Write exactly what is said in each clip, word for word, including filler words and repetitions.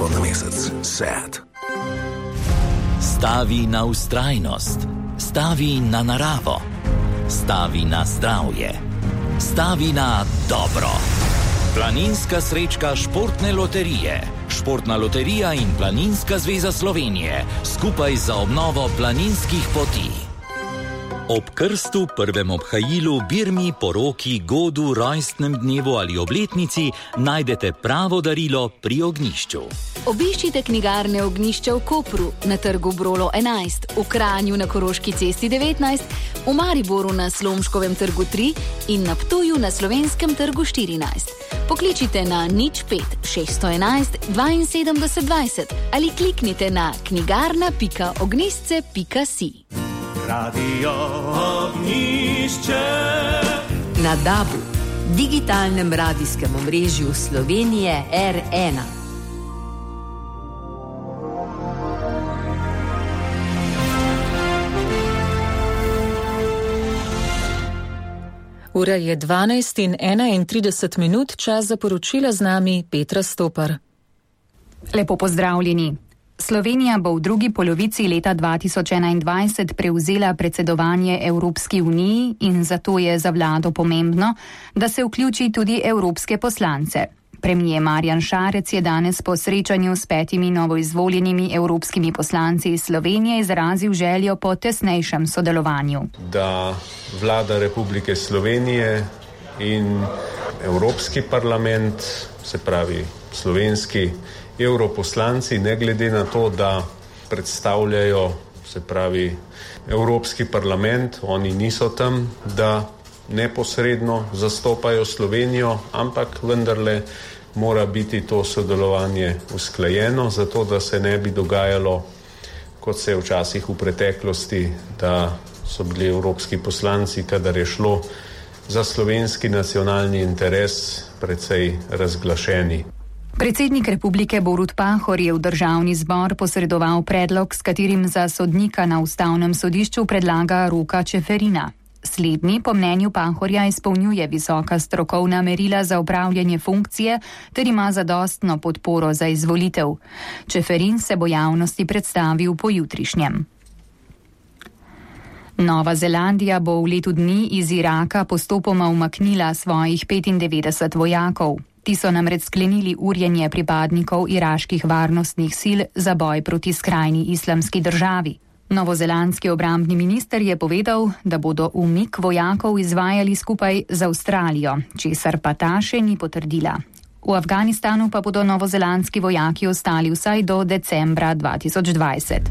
evro na mesec. Sad. Stavi na vztrajnost, stavi na naravo, stavi na zdravje, stavi na dobro. Planinska srečka Športne loterije. Športna loterija in Planinska zveza Slovenije skupaj za obnovo planinskih poti. Ob krstu, prvem obhajilu, birmi, poroki, godu, rojstnem dnevu ali obletnici najdete pravo darilo pri Ognjišču. Obiščite knjigarne Ognjišča v Kopru, na trgu Brolo enajst, v Kranju na Koroški cesti devetnajst, v Mariboru na Slomškovem trgu tri in na Ptuju na Slovenskem trgu štirinajst. Pokličite na nič pet šeststo enajst dvainsedemdeset dvajset ali kliknite na knjigarna pika ognjišče pika si. Radio Ognjišče. Na dabu, digitalnem radijskem omrežju Slovenije R ena. Ura je dvanajst in enaintrideset minut, čas za poročila z nami Petra Stopar. Lepo pozdravljeni. Slovenija bo v drugi polovici leta dva tisoč enaindvajset prevzela predsedovanje Evropski uniji in zato je za vlado pomembno, da se vključi tudi evropske poslance. Premier Marjan Šarec je danes po srečanju s petimi novoizvoljenimi evropskimi poslanci iz Slovenije izrazil željo po tesnejšem sodelovanju. Da vlada Republike Slovenije in Evropski parlament, se pravi slovenski evroposlanci, ne glede na to, da predstavljajo, se pravi, Evropski parlament, oni niso tam, da neposredno zastopajo Slovenijo, ampak vendarle mora biti to sodelovanje usklajeno, zato da se ne bi dogajalo, kot se je včasih v preteklosti, da so bili evropski poslanci, kadar je šlo za slovenski nacionalni interes, precej razglašeni. Predsednik republike Borut Pahor je v državni zbor posredoval predlog, s katerim za sodnika na ustavnem sodišču predlaga Roka Čeferina. Slednji po mnenju Pahorja izpolnjuje visoka strokovna merila za upravljanje funkcije ter ima zadostno podporo za izvolitev. Čeferin se bo javnosti predstavil pojutrišnjem. Nova Zelandija bo v letu dni iz Iraka postopoma umaknila svojih petindevetdeset vojakov. Ti so namreč sklenili urjenje pripadnikov iraških varnostnih sil za boj proti skrajni islamski državi. Novozelandski obrambni minister je povedal, da bodo umik vojakov izvajali skupaj z Avstralijo, česar pa ta še ni potrdila. V Afganistanu pa bodo novozelandski vojaki ostali vsaj do decembra dva tisoč dvajset.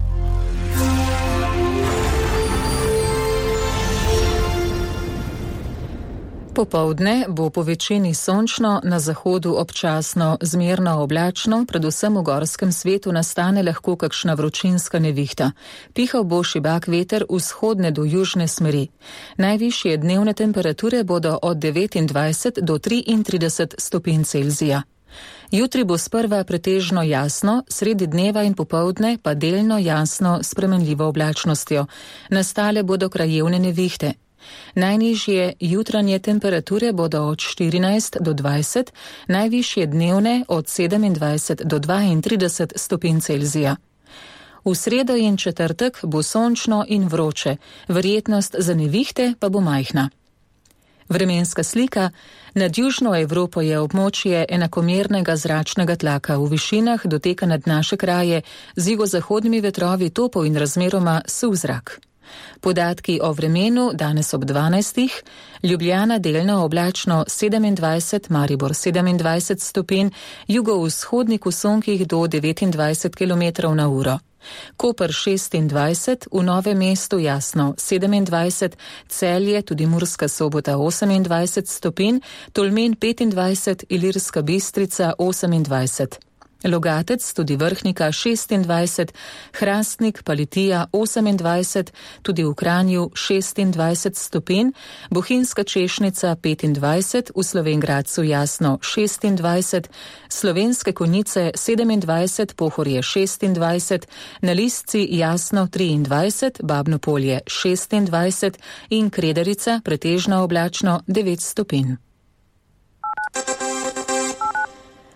Popoldne bo po večini sončno, na zahodu občasno zmerno oblačno, predvsem v gorskem svetu nastane lahko kakšna vročinska nevihta. Pihal bo šibak veter vzhodne do južne smeri. Najvišje dnevne temperature bodo od devetindvajset do triintrideset stopinj Celzija. Jutri bo sprva pretežno jasno, sredi dneva in popoldne pa delno jasno s spremenljivo oblačnostjo. Nastale bodo krajevne nevihte. Najnižje jutranje temperature bodo od štirinajst do dvajset, najvišje dnevne od sedemindvajset do dvaintrideset stopinj Celzija. V sredo in četrtek bo sončno in vroče, verjetnost za nevihte pa bo majhna. Vremenska slika. Nad južno Evropo je območje enakomernega zračnega tlaka, v višinah doteka nad naše kraje z jugozahodnimi vetrovi topov in razmeroma suh zrak. Podatki o vremenu danes ob dvanajstih, Ljubljana delno oblačno sedemindvajset, Maribor sedemindvajset stopinj, jugovzhodni Kusonkih do devetindvajset kilometrov na uro. Koper šestindvajset, v Novem mestu jasno sedemindvajset, Celje, tudi Murska Sobota osemindvajset stopinj, Tolmin petindvajset, Ilirska Bistrica osemindvajset. Logatec, tudi Vrhnika šestindvajset, Hrastnik pa Litija osemindvajset, tudi v Kranju šestindvajset stopinj, Bohinjska Češnica petindvajset, v Slovenj Gradcu jasno šestindvajset, Slovenske Konjice sedemindvajset, Pohorje šestindvajset, na Listci jasno triindvajset, Babno Polje šestindvajset in Kredarica pretežno oblačno devet stopinj.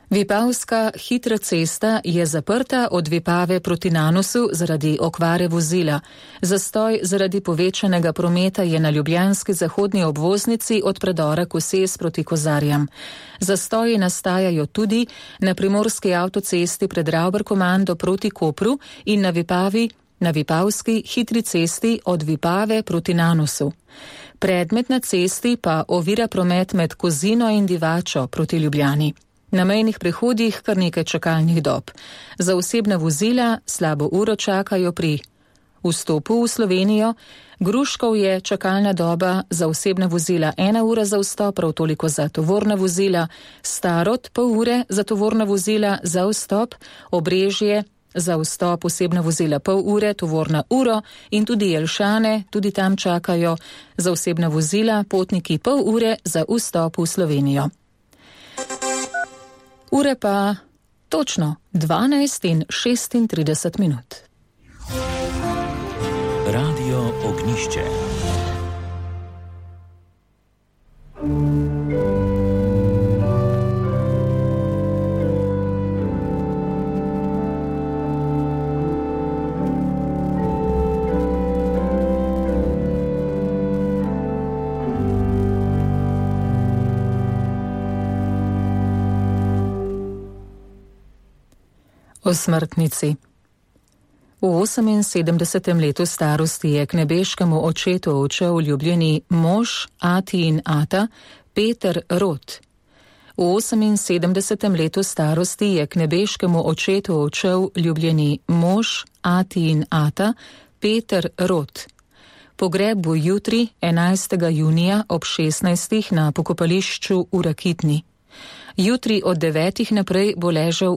Vipavska hitra cesta je zaprta od Vipave proti Nanosu zaradi okvare vozila. Zastoj zaradi povečanega prometa je na ljubljanski zahodni obvoznici od predora Koses proti Kozarjam. Zastoji nastajajo tudi na primorski avtocesti pred Ravbarkomando proti Kopru in na Vipavi, na Vipavski hitri cesti od Vipave proti Nanosu. Predmet na cesti pa ovira promet med Kozino in Divačo proti Ljubljani. Na mejnih prehodih kar nekaj čakalnih dob. Za osebna vozila slabo uro čakajo pri vstopu v Slovenijo. Gruškov je čakalna doba za osebna vozila ena ura za vstop, prav toliko za tovorna vozila, Starod pol ure za tovorna vozila za vstop, Obrežje za vstop osebna vozila pol ure, tovorna uro in tudi Jelšane, tudi tam čakajo za osebna vozila potniki pol ure za vstop v Slovenijo. Ure pa točno dvanajst in šestintrideset minut. Radio Ognišče. O smrtnici. V oseminsedemdesetem letu starosti je k nebeškemu očetu odšel ljubljeni mož, ati in ata, Peter Rot. V oseminsedemdesetem letu starosti je k nebeškemu očetu odšel ljubljeni mož, ati in ata, Peter Rot. Pogreb bo jutri, enajstega junija ob šestnajstih na pokopališču v Rakitni. Jutri od devetih naprej bo ležal